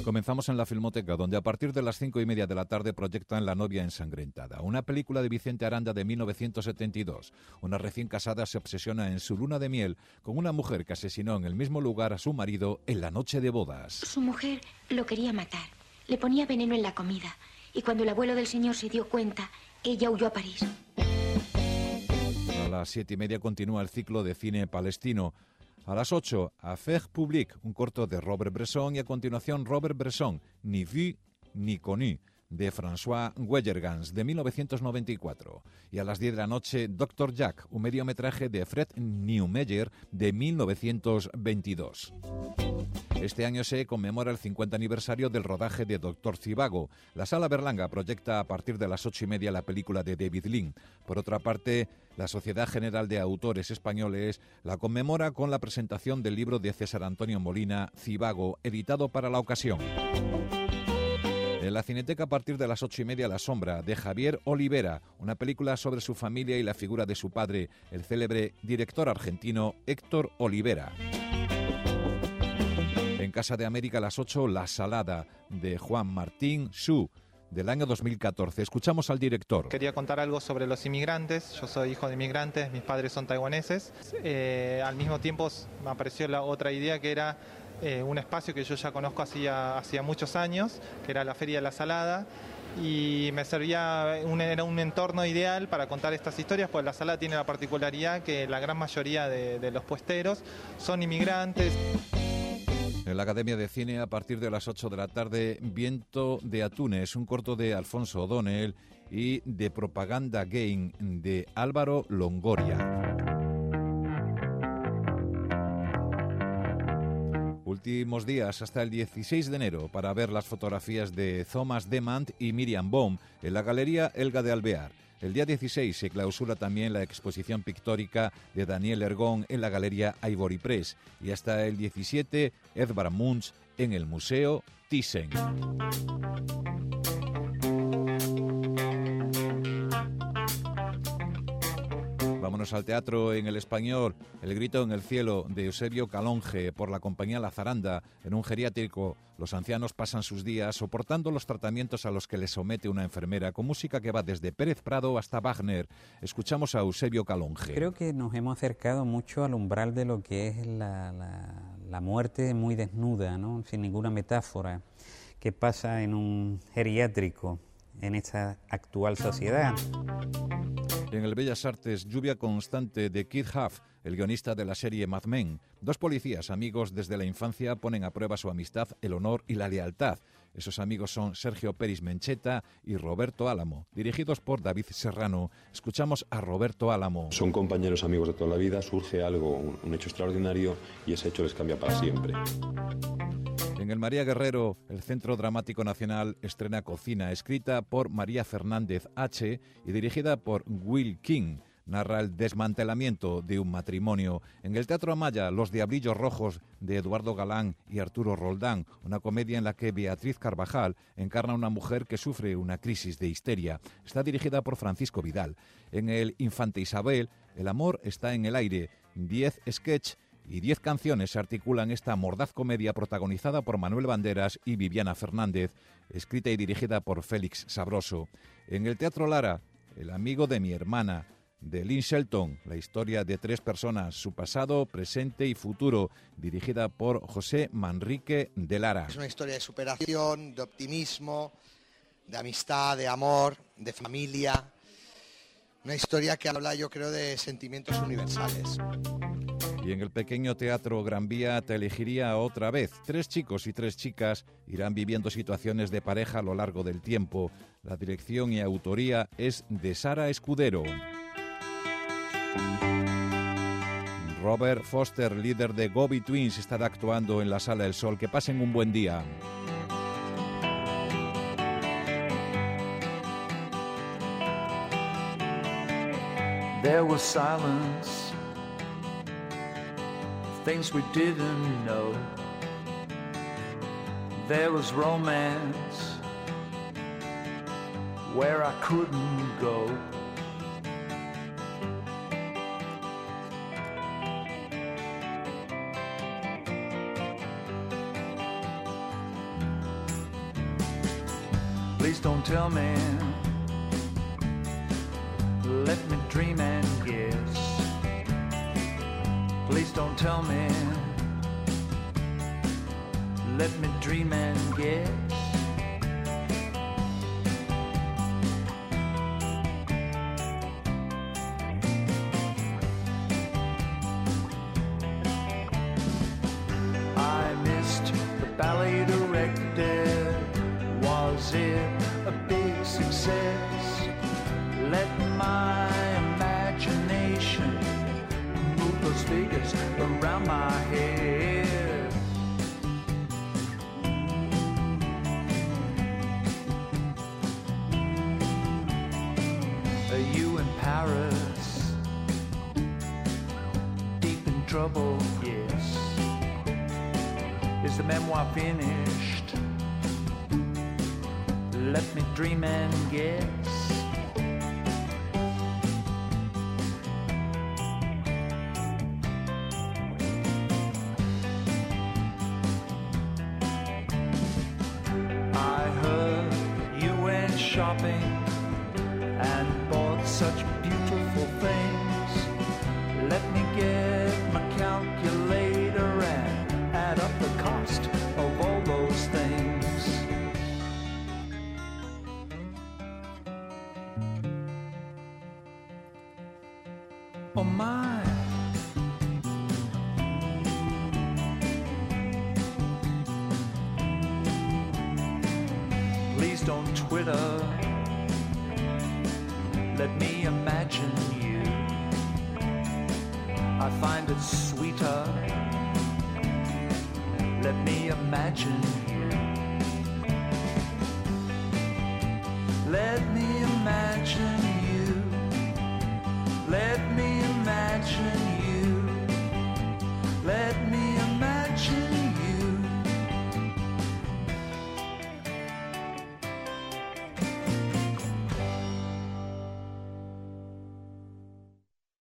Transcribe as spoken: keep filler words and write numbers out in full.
Comenzamos en la Filmoteca, donde a partir de las cinco y media de la tarde proyectan La novia ensangrentada, una película de Vicente Aranda de mil novecientos setenta y dos. Una recién casada se obsesiona en su luna de miel con una mujer que asesinó en el mismo lugar a su marido en la noche de bodas. Su mujer lo quería matar, le ponía veneno en la comida, y cuando el abuelo del señor se dio cuenta, ella huyó a París. A las siete y media continúa el ciclo de cine palestino. A las ocho, Affaires Publiques, un corto de Robert Bresson, y a continuación Robert Bresson, Ni vu ni connu, de François Weiergans, de mil novecientos noventa y cuatro. Y a las diez de la noche, Doctor Jack, un mediometraje de Fred Neumeyer, de mil novecientos veintidós. Este año se conmemora el cincuenta aniversario del rodaje de Doctor Zhivago. La Sala Berlanga proyecta a partir de las ocho y media la película de David Lean. Por otra parte, la Sociedad General de Autores Españoles la conmemora con la presentación del libro de César Antonio Molina, Zhivago, editado para la ocasión. En la Cineteca, a partir de las ocho y media, La sombra, de Javier Olivera, una película sobre su familia y la figura de su padre, el célebre director argentino Héctor Olivera. En Casa de América, a las ocho, La salada, de Juan Martín Xu, del año dos mil catorce. Escuchamos al director. Quería contar algo sobre los inmigrantes. Yo soy hijo de inmigrantes, mis padres son taiwaneses. Eh, al mismo tiempo me apareció la otra idea, que era eh, un espacio que yo ya conozco hacía, hacía muchos años, que era la Feria de la Salada, y me servía, un, era un entorno ideal para contar estas historias, pues la Salada tiene la particularidad que la gran mayoría de, de los puesteros son inmigrantes. En la Academia de Cine, a partir de las ocho de la tarde, Viento de Atunes, un corto de Alfonso O'Donnell, y de Propaganda Game, de Álvaro Longoria. Últimos días hasta el dieciséis de enero para ver las fotografías de Thomas Demand y Miriam Baum en la Galería Elga de Alvear. El día dieciséis se clausura también la exposición pictórica de Daniel Ergón en la Galería Ivory Press, y hasta el diecisiete, Edvard Munch en el Museo Thyssen. Vámonos al teatro en el Español. El grito en el cielo, de Eusebio Calonge, por la compañía La Zaranda. En un geriátrico, los ancianos pasan sus días soportando los tratamientos a los que les somete una enfermera, con música que va desde Pérez Prado hasta Wagner. Escuchamos a Eusebio Calonge. Creo que nos hemos acercado mucho al umbral de lo que es la, la, la muerte muy desnuda, ¿no? Sin ninguna metáfora, que pasa en un geriátrico en esta actual sociedad. En el Bellas Artes, Lluvia constante, de Keith Huff, el guionista de la serie Mad Men. Dos policías, amigos desde la infancia, ponen a prueba su amistad, el honor y la lealtad. Esos amigos son Sergio Peris Mencheta y Roberto Álamo, dirigidos por David Serrano. Escuchamos a Roberto Álamo. Son compañeros amigos de toda la vida, surge algo, un, un hecho extraordinario, y ese hecho les cambia para siempre. En el María Guerrero, el Centro Dramático Nacional estrena Cocina, escrita por María Fernández H. y dirigida por Will King. Narra el desmantelamiento de un matrimonio. En el Teatro Amaya, Los Diablillos Rojos, de Eduardo Galán y Arturo Roldán, una comedia en la que Beatriz Carvajal encarna a una mujer que sufre una crisis de histeria. Está dirigida por Francisco Vidal. En el Infante Isabel, el amor está en el aire. Diez sketch y diez canciones se articulan esta mordaz comedia protagonizada por Manuel Banderas y Viviana Fernández, escrita y dirigida por Félix Sabroso. En el Teatro Lara, El amigo de mi hermana, de Lynn Shelton, la historia de tres personas, su pasado, presente y futuro, dirigida por José Manrique de Lara. Es una historia de superación, de optimismo, de amistad, de amor, de familia. Una historia que habla, yo creo, de sentimientos universales. Y en el pequeño Teatro Gran Vía te elegiría otra vez. Tres chicos y tres chicas irán viviendo situaciones de pareja a lo largo del tiempo. La dirección y autoría es de Sara Escudero. Robert Foster, líder de Gobi Twins, estará actuando en la Sala del Sol. Que pasen un buen día. There was silence, things we didn't know. There was romance where I couldn't go. Please don't tell me. Let me dream and guess. Please don't tell me. Let me dream and guess. I missed the ballet directed. Was it a big success? Let my imagination move those figures around my head. Are you in Paris? Deep in trouble, yes. Is the memoir finished? Let me dream and guess. I heard you went shopping and bought such beautiful things. Let me get my calculator and add up the cost of all those things. Oh my. Please don't Twitter. Let me imagine you. I find it sweeter. Let me imagine you.